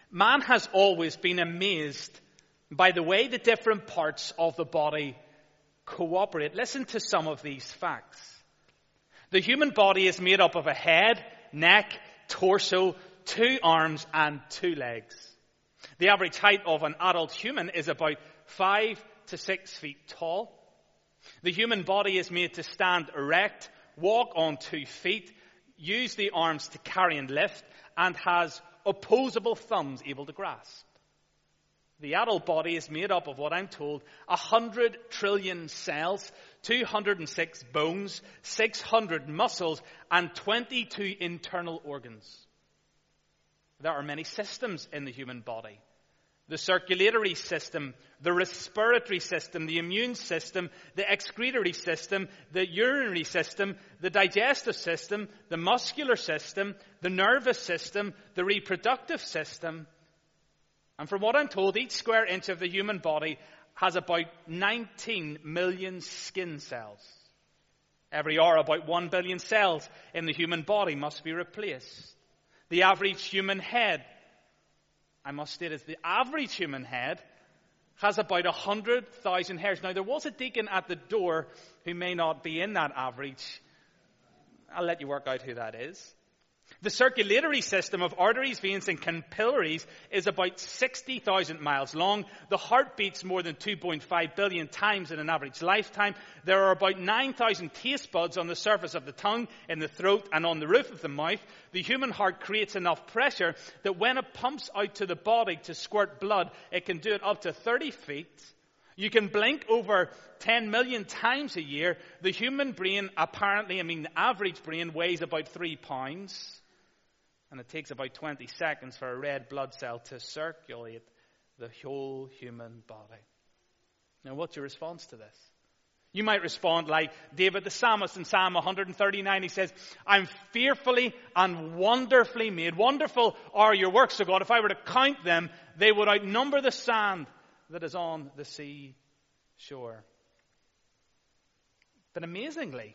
Man has always been amazed by the way the different parts of the body cooperate. Listen to some of these facts. The human body is made up of a head, neck, torso, 2 arms, and 2 legs. The average height of an adult human is about 5 to 6 feet tall. The human body is made to stand erect, walk on 2 feet, use the arms to carry and lift, and has opposable thumbs able to grasp. The adult body is made up of what I'm told, 100 trillion cells, 206 bones, 600 muscles, and 22 internal organs. There are many systems in the human body. The circulatory system, the respiratory system, the immune system, the excretory system, the urinary system, the digestive system, the muscular system, the nervous system, the reproductive system. And from what I'm told, each square inch of the human body has about 19 million skin cells. Every hour, about 1 billion cells in the human body must be replaced. The average human head, I must state, is the average human head has about 100,000 hairs. Now, there was a deacon at the door who may not be in that average. I'll let you work out who that is. The circulatory system of arteries, veins, and capillaries is about 60,000 miles long. The heart beats more than 2.5 billion times in an average lifetime. There are about 9,000 taste buds on the surface of the tongue, in the throat, and on the roof of the mouth. The human heart creates enough pressure that when it pumps out to the body to squirt blood, it can do it up to 30 feet. You can blink over 10 million times a year. The human brain, the average brain weighs about 3 pounds. And it takes about 20 seconds for a red blood cell to circulate the whole human body. Now, what's your response to this? You might respond like David the psalmist in Psalm 139. He says, I'm fearfully and wonderfully made. Wonderful are your works, O God. If I were to count them, they would outnumber the sand that is on the sea shore. But amazingly,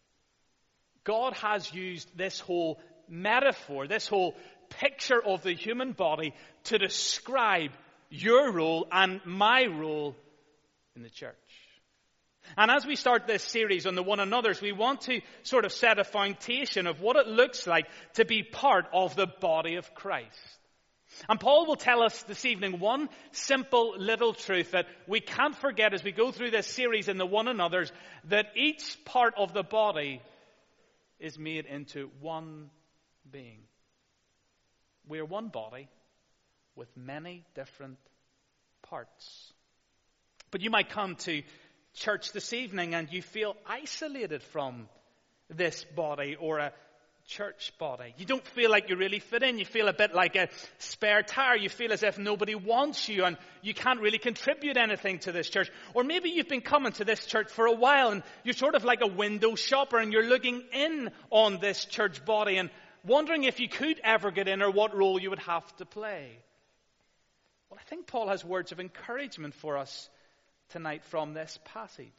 God has used this whole metaphor, this whole picture of the human body to describe your role and my role in the church. And as we start this series on the one another's, we want to sort of set a foundation of what it looks like to be part of the body of Christ. And Paul will tell us this evening one simple little truth that we can't forget as we go through this series in the one another's, that each part of the body is made into one being. We are one body with many different parts. But you might come to church this evening and you feel isolated from this body or a church body. You don't feel like you really fit in. You feel a bit like a spare tire. You feel as if nobody wants you and you can't really contribute anything to this church. Or maybe you've been coming to this church for a while and you're sort of like a window shopper and you're looking in on this church body and wondering if you could ever get in or what role you would have to play. Well, I think Paul has words of encouragement for us tonight from this passage.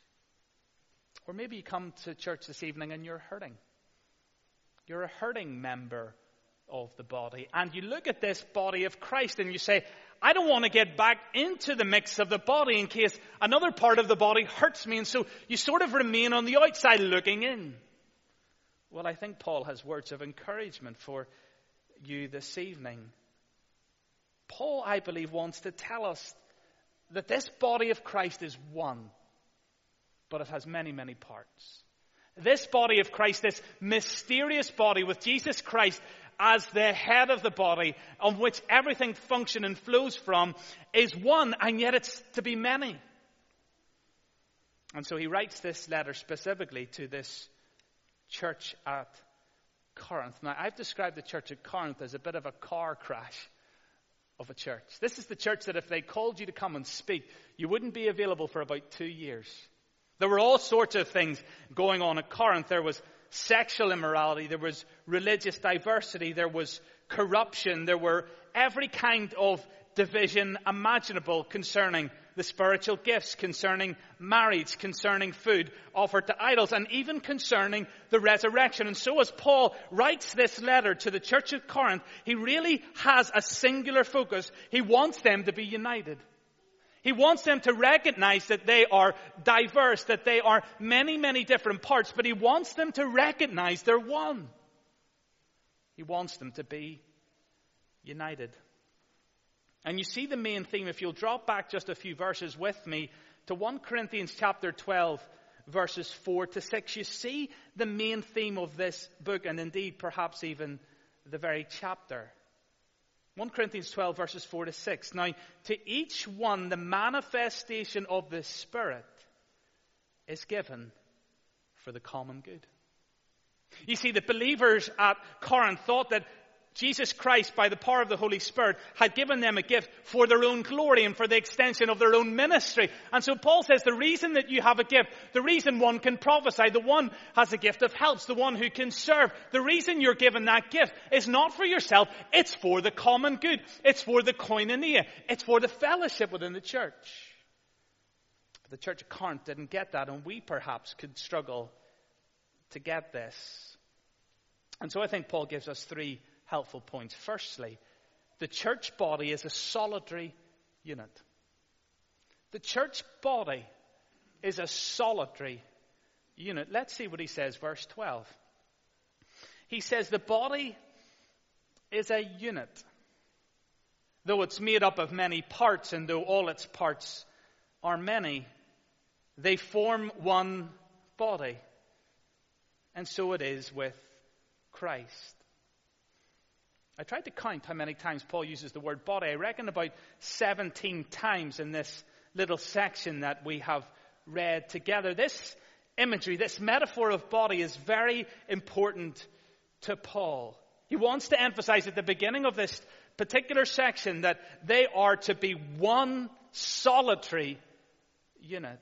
Or maybe you come to church this evening and you're hurting. You're a hurting member of the body. And you look at this body of Christ and you say, I don't want to get back into the mix of the body in case another part of the body hurts me. And so you sort of remain on the outside looking in. Well, I think Paul has words of encouragement for you this evening. Paul, I believe, wants to tell us that this body of Christ is one, but it has many, many parts. This body of Christ, this mysterious body with Jesus Christ as the head of the body, on which everything functions and flows from, is one, and yet it's to be many. And so he writes this letter specifically to this church at Corinth. Now, I've described the church at Corinth as a bit of a car crash of a church. This is the church that if they called you to come and speak, you wouldn't be available for about 2 years. There were all sorts of things going on at Corinth. There was sexual immorality, there was religious diversity, there was corruption, there were every kind of division imaginable concerning the spiritual gifts, concerning marriage, concerning food offered to idols, and even concerning the resurrection. And so as Paul writes this letter to the church of Corinth, he really has a singular focus. He wants them to be united. He wants them to recognize that they are diverse, that they are many, many different parts, but he wants them to recognize they're one. He wants them to be united. And you see the main theme, if you'll drop back just a few verses with me to 1 Corinthians chapter 12, verses 4 to 6. You see the main theme of this book, and indeed perhaps even the very chapter. 1 Corinthians 12, verses 4 to 6. Now, to each one, the manifestation of the Spirit is given for the common good. You see, the believers at Corinth thought that Jesus Christ, by the power of the Holy Spirit, had given them a gift for their own glory and for the extension of their own ministry. And so Paul says the reason that you have a gift, the reason one can prophesy, the one has a gift of helps, the one who can serve, the reason you're given that gift is not for yourself, it's for the common good. It's for the koinonia. It's for the fellowship within the church. But the church of Corinth didn't get that, and we perhaps could struggle to get this. And so I think Paul gives us three helpful points. Firstly, the church body is a solitary unit. The church body is a solitary unit. Let's see what he says, verse 12. He says the body is a unit. Though it's made up of many parts, and though all its parts are many, they form one body. And so it is with Christ. I tried to count how many times Paul uses the word body. I reckon about 17 times in this little section that we have read together. This imagery, this metaphor of body is very important to Paul. He wants to emphasize at the beginning of this particular section that they are to be one solitary unit.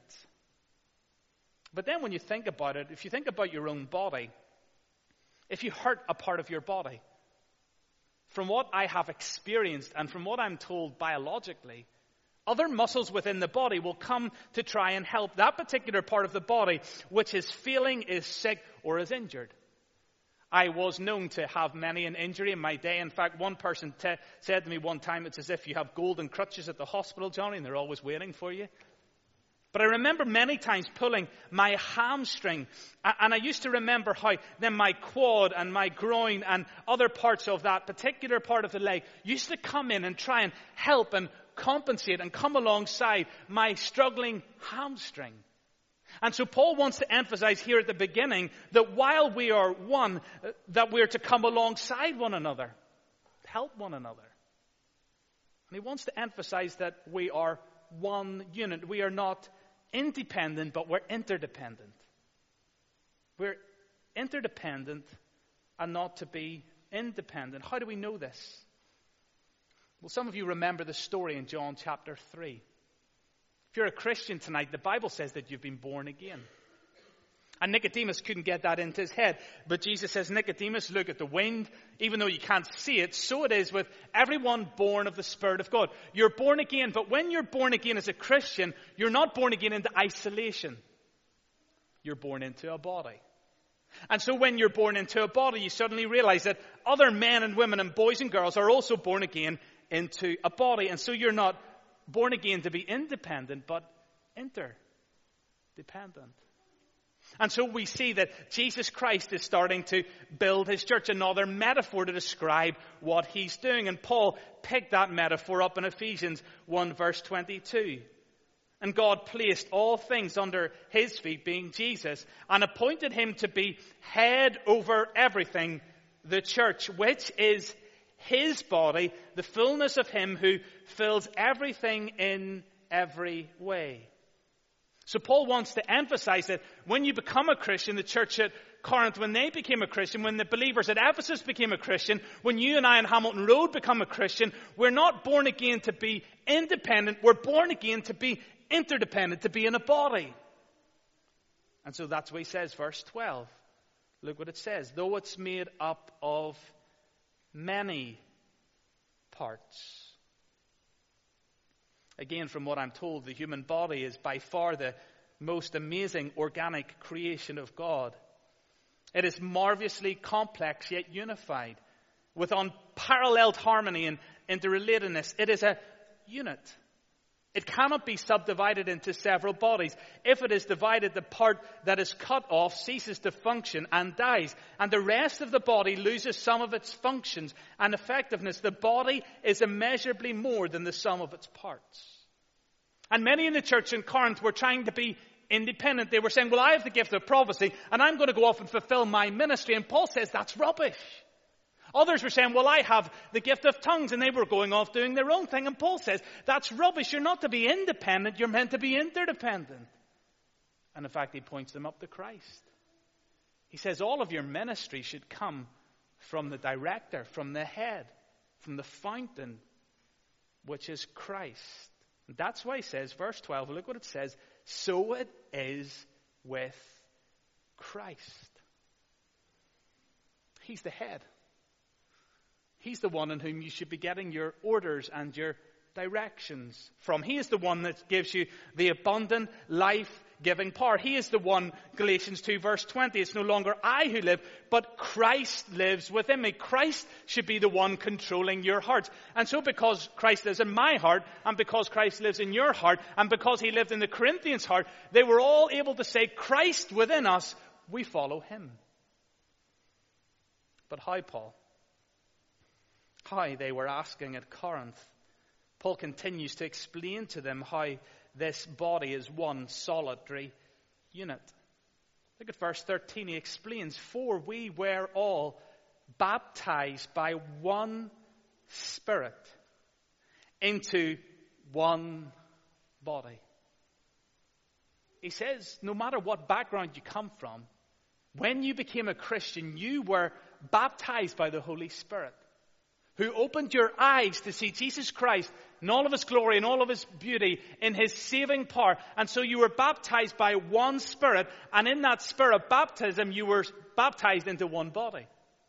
But then when you think about it, if you think about your own body, if you hurt a part of your body, from what I have experienced and from what I'm told biologically, other muscles within the body will come to try and help that particular part of the body which is feeling is sick or is injured. I was known to have many an injury in my day. In fact, one person said to me one time, it's as if you have golden crutches at the hospital, Johnny, and they're always waiting for you. But I remember many times pulling my hamstring, and I used to remember how then my quad and my groin and other parts of that particular part of the leg used to come in and try and help and compensate and come alongside my struggling hamstring. And so Paul wants to emphasize here at the beginning that while we are one, that we're to come alongside one another, help one another. And he wants to emphasize that we are one unit. We are not independent, but we're interdependent. We're interdependent and not to be independent. How do we know this? Well, some of you remember the story in John chapter 3. If you're a Christian tonight, the Bible says that you've been born again. And Nicodemus couldn't get that into his head. But Jesus says, Nicodemus, look at the wind. Even though you can't see it, so it is with everyone born of the Spirit of God. You're born again, but when you're born again as a Christian, you're not born again into isolation. You're born into a body. And so when you're born into a body, you suddenly realize that other men and women and boys and girls are also born again into a body. And so you're not born again to be independent, but interdependent. And so we see that Jesus Christ is starting to build his church, another metaphor to describe what he's doing. And Paul picked that metaphor up in Ephesians 1 verse 22. And God placed all things under his feet, being Jesus, and appointed him to be head over everything, the church, which is his body, the fullness of him who fills everything in every way. So Paul wants to emphasize that when you become a Christian, the church at Corinth, when they became a Christian, when the believers at Ephesus became a Christian, when you and I in Hamilton Road become a Christian, we're not born again to be independent. We're born again to be interdependent, to be in a body. And so that's what he says, verse 12. Look what it says. Though it's made up of many parts. Again, from what I'm told, the human body is by far the most amazing organic creation of God. It is marvelously complex yet unified, with unparalleled harmony and interrelatedness. It is a unit. It cannot be subdivided into several bodies. If it is divided, the part that is cut off ceases to function and dies, and the rest of the body loses some of its functions and effectiveness. The body is immeasurably more than the sum of its parts. And many in the church in Corinth were trying to be independent. They were saying, well, I have the gift of prophecy, and I'm going to go off and fulfill my ministry. And Paul says that's rubbish. Others were saying, well, I have the gift of tongues, and they were going off doing their own thing. And Paul says, that's rubbish. You're not to be independent. You're meant to be interdependent. And in fact, he points them up to Christ. He says all of your ministry should come from the director, from the head, from the fountain, which is Christ. And that's why he says, verse 12, look what it says, so it is with Christ. He's the head. He's the one in whom you should be getting your orders and your directions from. He is the one that gives you the abundant, life-giving power. He is the one, Galatians 2 verse 20, it's no longer I who live, but Christ lives within me. Christ should be the one controlling your heart. And so because Christ lives in my heart, and because Christ lives in your heart, and because he lived in the Corinthians' heart, they were all able to say, Christ within us, we follow him. But how, Paul? How, they were asking at Corinth. Paul continues to explain to them how this body is one solitary unit. Look at verse 13. He explains, for we were all baptized by one Spirit into one body. He says, no matter what background you come from, when you became a Christian, you were baptized by the Holy Spirit, who opened your eyes to see Jesus Christ in all of his glory and all of his beauty, in his saving power. And so you were baptized by one Spirit, and in that Spirit of baptism, you were baptized into one body.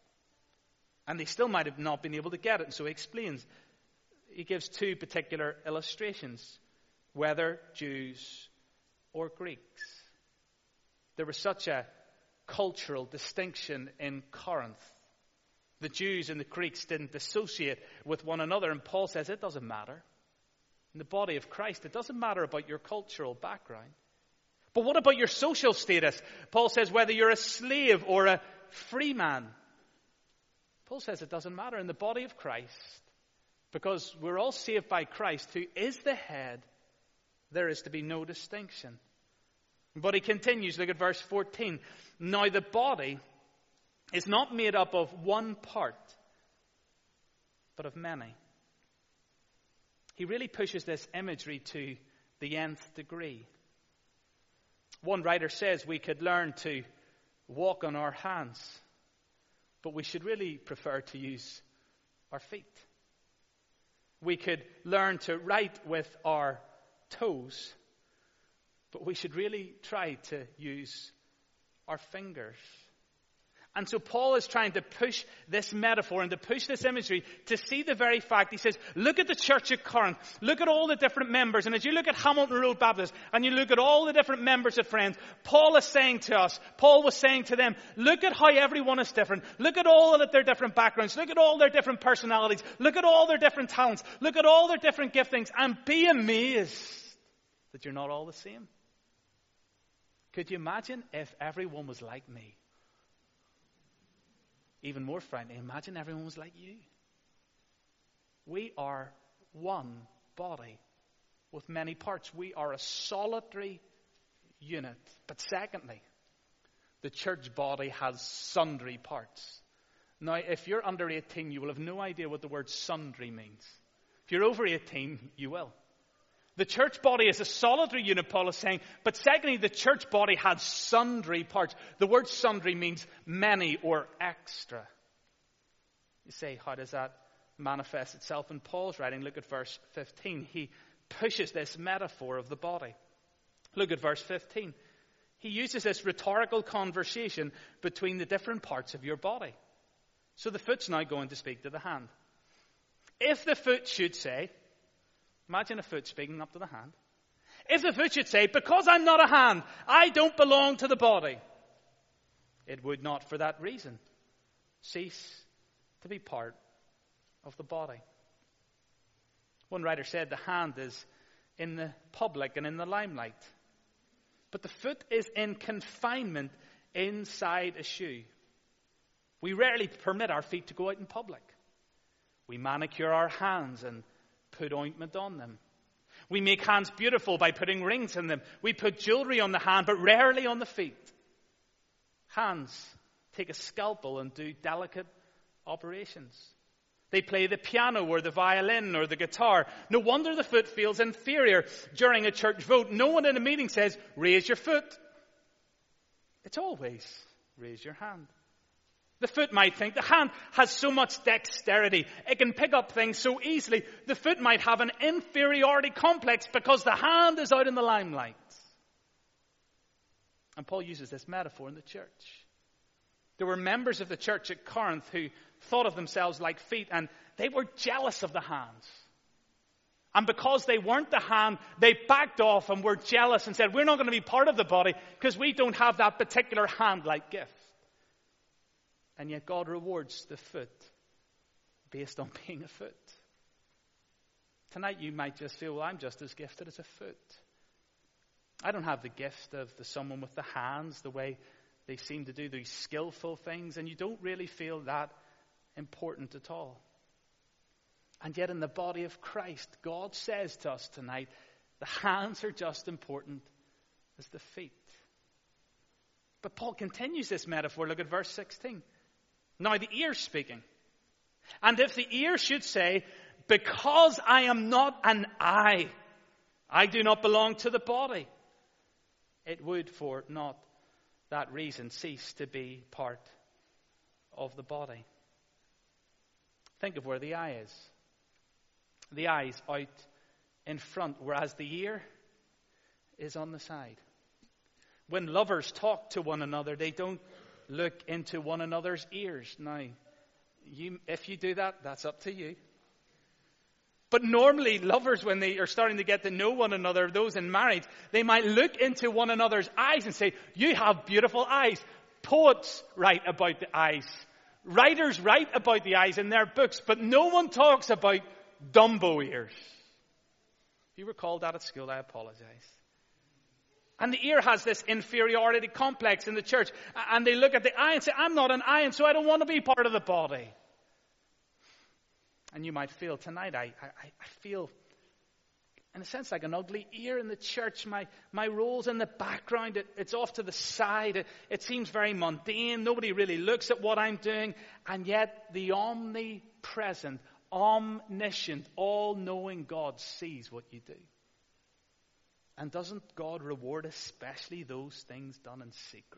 And they still might have not been able to get it. And so he explains. He gives two particular illustrations, whether Jews or Greeks. There was such a cultural distinction in Corinth. The Jews and the Greeks didn't associate with one another. And Paul says it doesn't matter. In the body of Christ, it doesn't matter about your cultural background. But what about your social status? Paul says whether you're a slave or a free man. Paul says it doesn't matter in the body of Christ. Because we're all saved by Christ, who is the head. There is to be no distinction. But he continues, look at verse 14. Now the body is not made up of one part, but of many. He really pushes this imagery to the nth degree. One writer says we could learn to walk on our hands, but we should really prefer to use our feet. We could learn to write with our toes, but we should really try to use our fingers. And so Paul is trying to push this metaphor and to push this imagery to see the very fact. He says, look at the church at Corinth. Look at all the different members. And as you look at Hamilton Road Baptist and you look at all the different members of Friends, Paul is saying to us, Paul was saying to them, look at how everyone is different. Look at all of their different backgrounds. Look at all their different personalities. Look at all their different talents. Look at all their different giftings and be amazed that you're not all the same. Could you imagine if everyone was like me? Even more frightening, imagine everyone was like you. We are one body with many parts. We are a solitary unit. But secondly, the church body has sundry parts. Now, if you're under 18, you will have no idea what the word sundry means. If you're over 18, you will. The church body is a solitary unit, Paul is saying. But secondly, the church body has sundry parts. The word sundry means many or extra. You say, how does that manifest itself in Paul's writing? Look at verse 15. He pushes this metaphor of the body. Look at verse 15. He uses this rhetorical conversation between the different parts of your body. So the foot's now going to speak to the hand. If the foot should say, Imagine a foot speaking up to the hand. If the foot should say, because I'm not a hand, I don't belong to the body, it would not, for that reason, cease to be part of the body. One writer said the hand is in the public and in the limelight, but the foot is in confinement inside a shoe. We rarely permit our feet to go out in public. We manicure our hands and put ointment on them. We make hands beautiful by putting rings in them. We put jewelry on the hand, but rarely on the feet. Hands take a scalpel and do delicate operations. They play the piano or the violin or the guitar. No wonder the foot feels inferior during a church vote. No one in a meeting says, raise your foot. It's always, raise your hand. The foot might think the hand has so much dexterity. It can pick up things so easily. The foot might have an inferiority complex because the hand is out in the limelight. And Paul uses this metaphor in the church. There were members of the church at Corinth who thought of themselves like feet, and they were jealous of the hands. And because they weren't the hand, they backed off and were jealous and said, we're not going to be part of the body because we don't have that particular hand-like gift. And yet God rewards the foot based on being a foot. Tonight you might just feel, well, I'm just as gifted as a foot. I don't have the gift of someone with the hands, the way they seem to do these skillful things, and you don't really feel that important at all. And yet in the body of Christ, God says to us tonight, the hands are just important as the feet. But Paul continues this metaphor. Look at verse 16. Now the ear's speaking. And if the ear should say, because I am not an eye, I do not belong to the body, it would for not that reason cease to be part of the body. Think of where the eye is. The eye is out in front, whereas the ear is on the side. When lovers talk to one another, they don't look into one another's ears. Now, if you do that, that's up to you. But normally, lovers, when they are starting to get to know one another, those in marriage, they might look into one another's eyes and say, you have beautiful eyes. Poets write about the eyes. Writers write about the eyes in their books, but no one talks about Dumbo ears. If you were called that at school, I apologize. And the ear has this inferiority complex in the church. And they look at the eye and say, I'm not an eye, and so I don't want to be part of the body. And you might feel tonight, I feel, in a sense, like an ugly ear in the church. My role's in the background. It's off to the side. It seems very mundane. Nobody really looks at what I'm doing. And yet the omnipresent, omniscient, all-knowing God sees what you do. And doesn't God reward especially those things done in secret?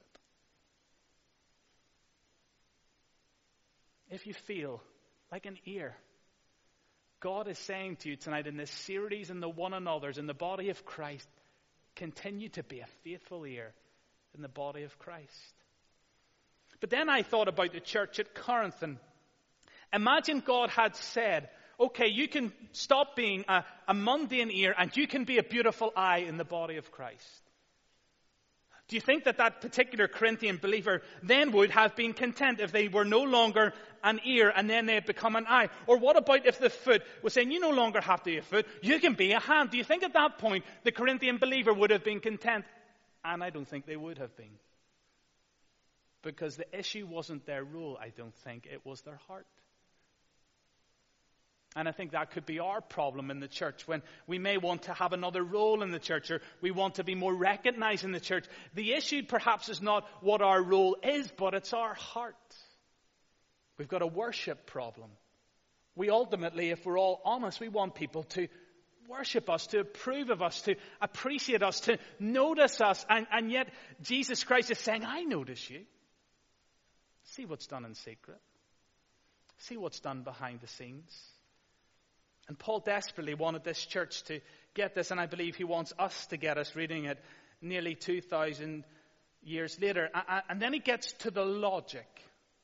If you feel like an ear, God is saying to you tonight in this series in the one another's, in the body of Christ, continue to be a faithful ear in the body of Christ. But then I thought about the church at Corinth, and imagine God had said, okay, you can stop being a mundane ear and you can be a beautiful eye in the body of Christ. Do you think that particular Corinthian believer then would have been content if they were no longer an ear and then they had become an eye? Or what about if the foot was saying, you no longer have to be a foot, you can be a hand? Do you think at that point the Corinthian believer would have been content? And I don't think they would have been. Because the issue wasn't their rule, I don't think. It was their heart. And I think that could be our problem in the church, when we may want to have another role in the church, or we want to be more recognized in the church. The issue perhaps is not what our role is, but it's our heart. We've got a worship problem. We ultimately, if we're all honest, we want people to worship us, to approve of us, to appreciate us, to notice us. And yet Jesus Christ is saying, I notice you. See what's done in secret. See what's done behind the scenes. And Paul desperately wanted this church to get this, and I believe he wants us to get us, reading it nearly 2,000 years later. And then he gets to the logic.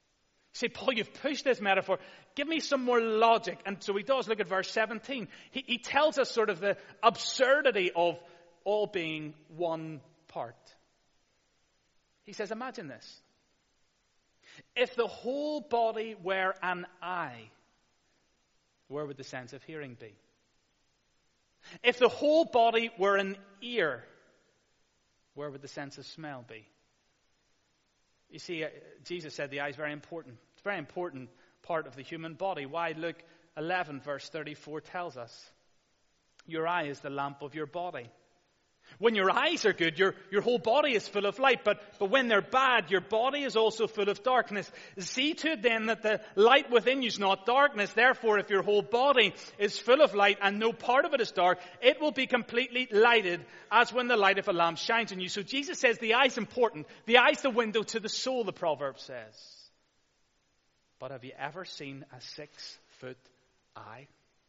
Say, Paul, you've pushed this metaphor. Give me some more logic. And so he does. Look at verse 17. He tells us sort of the absurdity of all being one part. He says, imagine this. If the whole body were an eye, where would the sense of hearing be? If the whole body were an ear, where would the sense of smell be? You see, Jesus said the eye is very important. It's a very important part of the human body. Why? Luke 11, verse 34 tells us, your eye is the lamp of your body. When your eyes are good, your whole body is full of light. But when they're bad, your body is also full of darkness. See to it then that the light within you is not darkness. Therefore, if your whole body is full of light and no part of it is dark, it will be completely lighted as when the light of a lamp shines on you. So Jesus says the eye is important. The eye is the window to the soul, the proverb says. But have you ever seen a 6-foot eye?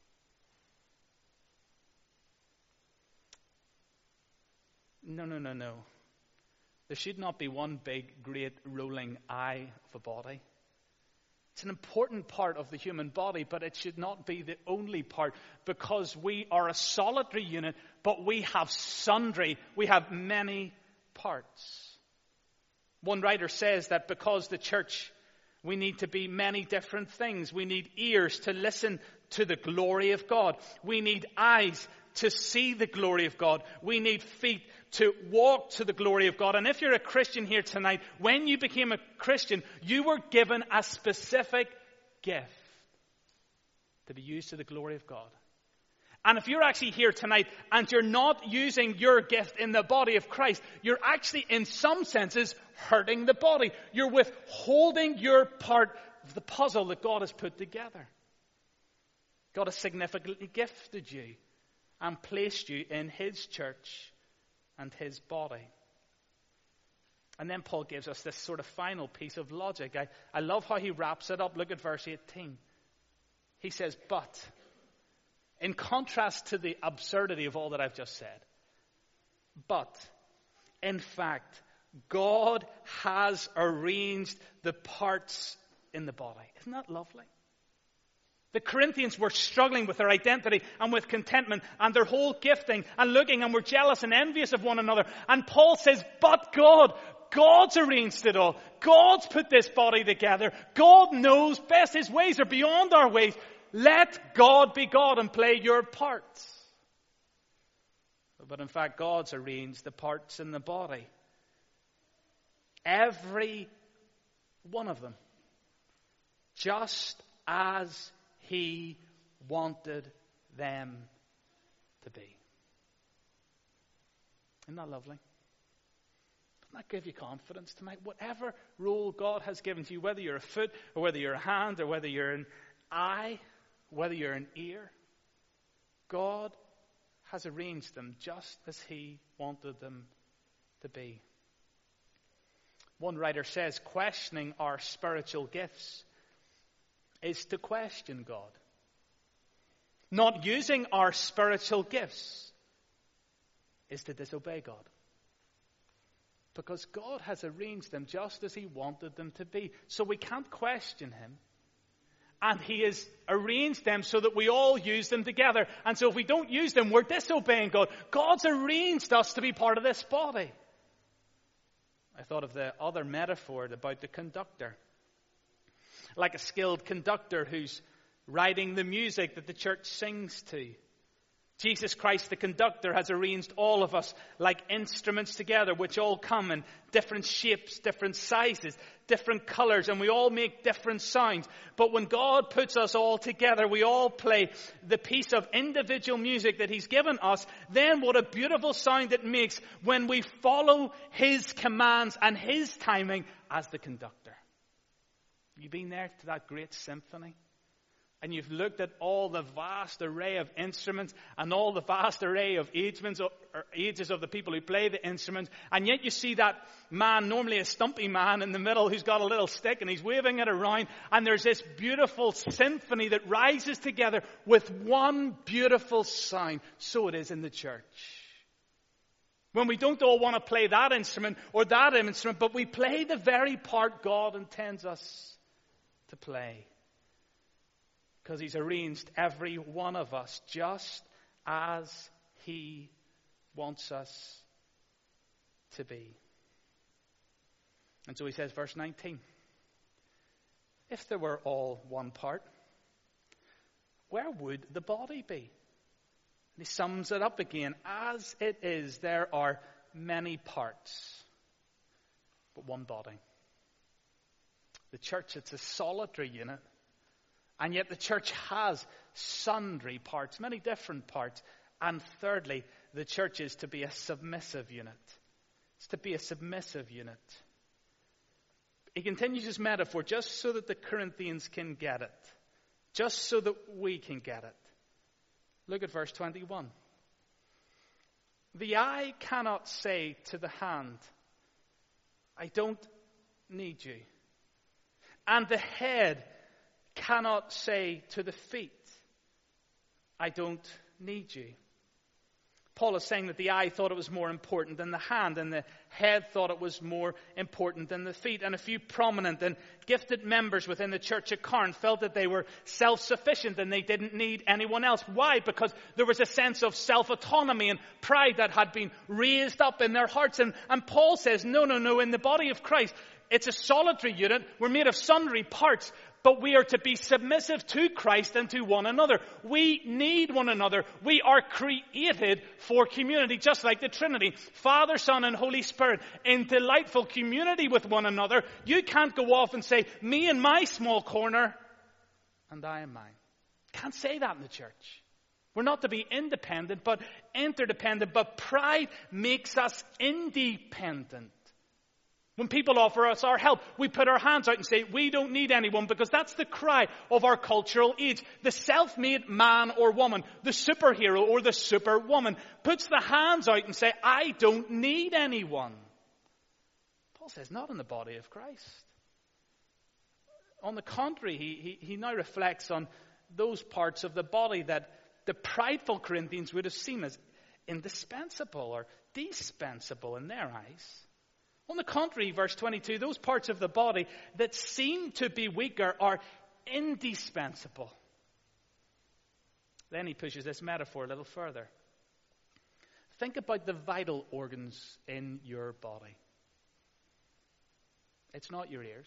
No. There should not be one big, great, rolling eye of a body. It's an important part of the human body, but it should not be the only part, because we are a solitary unit, but we have sundry, we have many parts. One writer says that because the church, we need to be many different things. We need ears to listen to the glory of God. We need eyes to see the glory of God. We need feet to walk to the glory of God. And if you're a Christian here tonight, when you became a Christian, you were given a specific gift to be used to the glory of God. And if you're actually here tonight and you're not using your gift in the body of Christ, you're actually, in some senses, hurting the body. You're withholding your part of the puzzle that God has put together. God has significantly gifted you and placed you in His church and His body. And then Paul gives us this sort of final piece of logic. I love how he wraps it up. Look at verse 18. He says, but, in contrast to the absurdity of all that I've just said, but, in fact, God has arranged the parts in the body. Isn't that lovely? The Corinthians were struggling with their identity and with contentment and their whole gifting and looking, and were jealous and envious of one another. And Paul says, but God's arranged it all. God's put this body together. God knows best. His ways are beyond our ways. Let God be God and play your parts. But in fact, God's arranged the parts in the body. Every one of them. Just as He wanted them to be. Isn't that lovely? Doesn't that give you confidence tonight? Whatever role God has given to you, whether you're a foot, or whether you're a hand, or whether you're an eye, whether you're an ear, God has arranged them just as He wanted them to be. One writer says, questioning our spiritual gifts is to question God. Not using our spiritual gifts is to disobey God. Because God has arranged them just as He wanted them to be. So we can't question Him. And He has arranged them so that we all use them together. And so if we don't use them, we're disobeying God. God's arranged us to be part of this body. I thought of the other metaphor about the conductor. Like a skilled conductor who's writing the music that the church sings to. Jesus Christ, the conductor, has arranged all of us like instruments together, which all come in different shapes, different sizes, different colors, and we all make different sounds. But when God puts us all together, we all play the piece of individual music that He's given us. Then what a beautiful sound it makes when we follow His commands and His timing as the conductor. You've been there to that great symphony? And you've looked at all the vast array of instruments and all the vast array of ages of the people who play the instruments. And yet you see that man, normally a stumpy man in the middle, who's got a little stick and he's waving it around. And there's this beautiful symphony that rises together with one beautiful sound. So it is in the church. When we don't all want to play that instrument or that instrument, but we play the very part God intends us to play. Because he's arranged every one of us just as he wants us to be. And so he says, verse 19, if there were all one part, where would the body be? And he sums it up again. As it is, there are many parts, but one body. The church, it's a solitary unit. And yet the church has sundry parts, many different parts. And thirdly, the church is to be a submissive unit. It's to be a submissive unit. He continues his metaphor just so that the Corinthians can get it. Just so that we can get it. Look at verse 21. The eye cannot say to the hand, I don't need you. And the head cannot say to the feet, I don't need you. Paul is saying that the eye thought it was more important than the hand, and the head thought it was more important than the feet. And a few prominent and gifted members within the church at Corinth felt that they were self-sufficient and they didn't need anyone else. Why? Because there was a sense of self-autonomy and pride that had been raised up in their hearts. And Paul says, no, in the body of Christ, it's a solitary unit. We're made of sundry parts. But we are to be submissive to Christ and to one another. We need one another. We are created for community, just like the Trinity. Father, Son, and Holy Spirit in delightful community with one another. You can't go off and say, me in my small corner, and I in mine. Can't say that in the church. We're not to be independent, but interdependent. But pride makes us independent. When people offer us our help, we put our hands out and say, we don't need anyone, because that's the cry of our cultural age. The self-made man or woman, the superhero or the superwoman, puts the hands out and say, I don't need anyone. Paul says, not in the body of Christ. On the contrary, he now reflects on those parts of the body that the prideful Corinthians would have seen as indispensable or dispensable in their eyes. On the contrary, verse 22, those parts of the body that seem to be weaker are indispensable. Then he pushes this metaphor a little further. Think about the vital organs in your body. It's not your ears.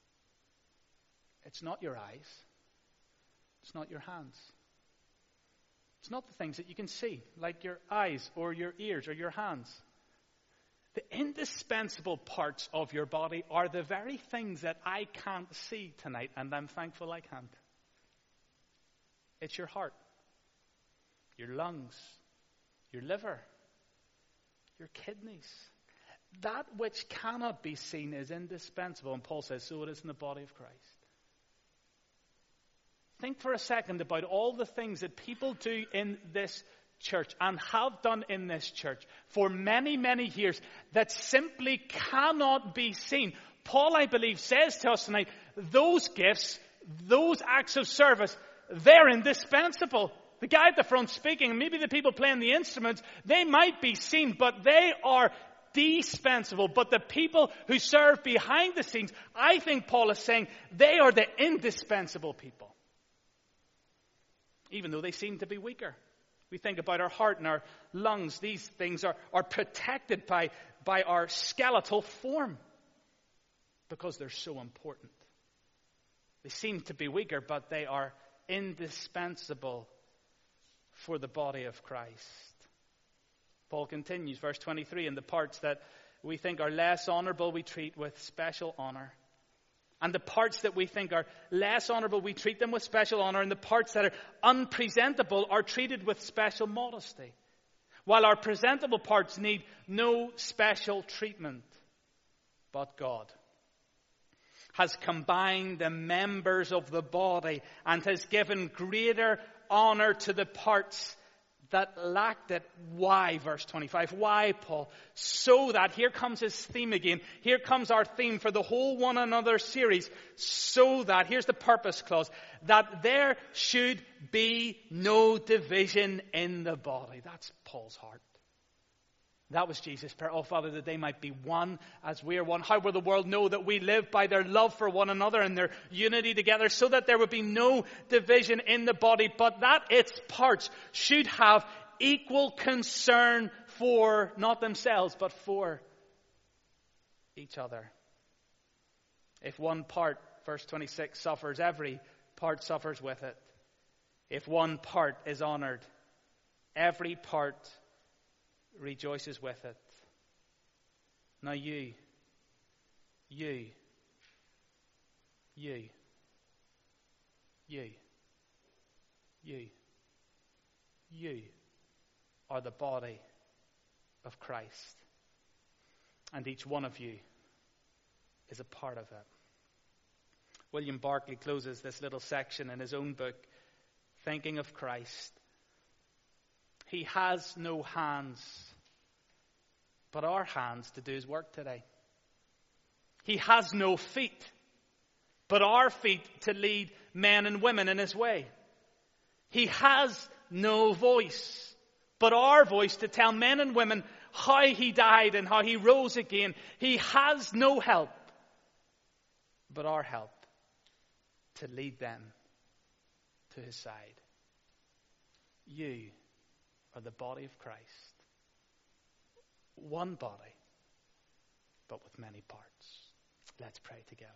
It's not your eyes. It's not your hands. It's not the things that you can see, like your eyes or your ears or your hands. The indispensable parts of your body are the very things that I can't see tonight, and I'm thankful I can't. It's your heart, your lungs, your liver, your kidneys. That which cannot be seen is indispensable, and Paul says, so it is in the body of Christ. Think for a second about all the things that people do in this church and have done in this church for many, many years that simply cannot be seen. Paul, I believe, says to us tonight, those gifts, those acts of service, they're indispensable. The guy at the front speaking, maybe the people playing the instruments, they might be seen, but they are dispensable. But the people who serve behind the scenes, I think Paul is saying, they are the indispensable people. Even though they seem to be weaker. We think about our heart and our lungs. These things are protected by our skeletal form because they're so important. They seem to be weaker, but they are indispensable for the body of Christ. Paul continues, verse 23, and the parts that we think are less honorable, we treat with special honor. And the parts that we think are less honorable, we treat them with special honor. And the parts that are unpresentable are treated with special modesty. While our presentable parts need no special treatment. But God has combined the members of the body and has given greater honor to the parts that lacked it. Why, verse 25? Why, Paul? So that, here comes his theme again. Here comes our theme for the whole One Another series. So that, here's the purpose clause, that there should be no division in the body. That's Paul's heart. That was Jesus' prayer. Oh, Father, that they might be one as we are one. How will the world know that we live by their love for one another and their unity together, so that there would be no division in the body, but that its parts should have equal concern for not themselves, but for each other. If one part, verse 26, suffers, every part suffers with it. If one part is honored, every part rejoices with it. Now you are the body of Christ. And each one of you is a part of it. William Barclay closes this little section in his own book, thinking of Christ. He has no hands, but our hands to do his work today. He has no feet, but our feet to lead men and women in his way. He has no voice, but our voice to tell men and women how he died and how he rose again. He has no help, but our help to lead them to his side. You are the body of Christ. One body, but with many parts. Let's pray together.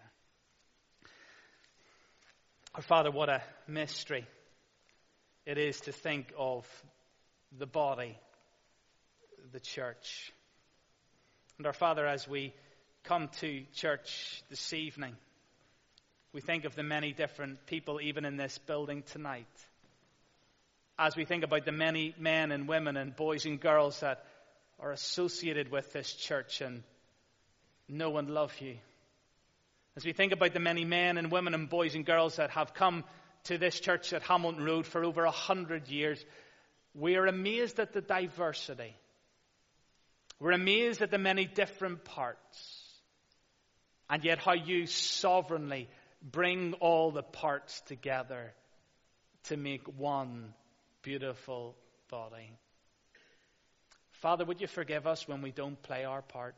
Our Father, what a mystery it is to think of the body, the church. And our Father, as we come to church this evening, we think of the many different people even in this building tonight. As we think about the many men and women and boys and girls that are associated with this church and know and love you. As we think about the many men and women and boys and girls that have come to this church at Hamilton Road for over 100 years, we are amazed at the diversity. We're amazed at the many different parts. And yet how you sovereignly bring all the parts together to make one beautiful body. Father, would you forgive us when we don't play our part?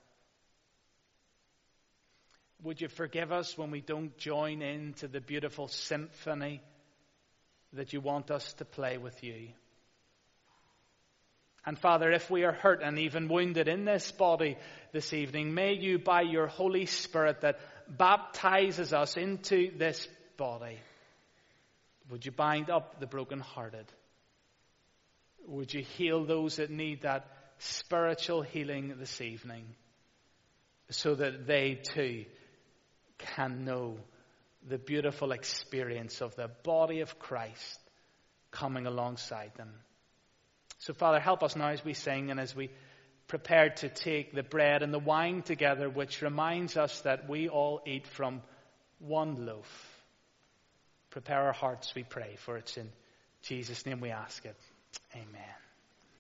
Would you forgive us when we don't join into the beautiful symphony that you want us to play with you? And Father, if we are hurt and even wounded in this body this evening, may you, by your Holy Spirit that baptizes us into this body, would you bind up the brokenhearted? Would you heal those that need that spiritual healing this evening, so that they too can know the beautiful experience of the body of Christ coming alongside them. So Father, help us now as we sing and as we prepare to take the bread and the wine together, which reminds us that we all eat from one loaf. Prepare our hearts, we pray, for it's in Jesus' name we ask it. Amen.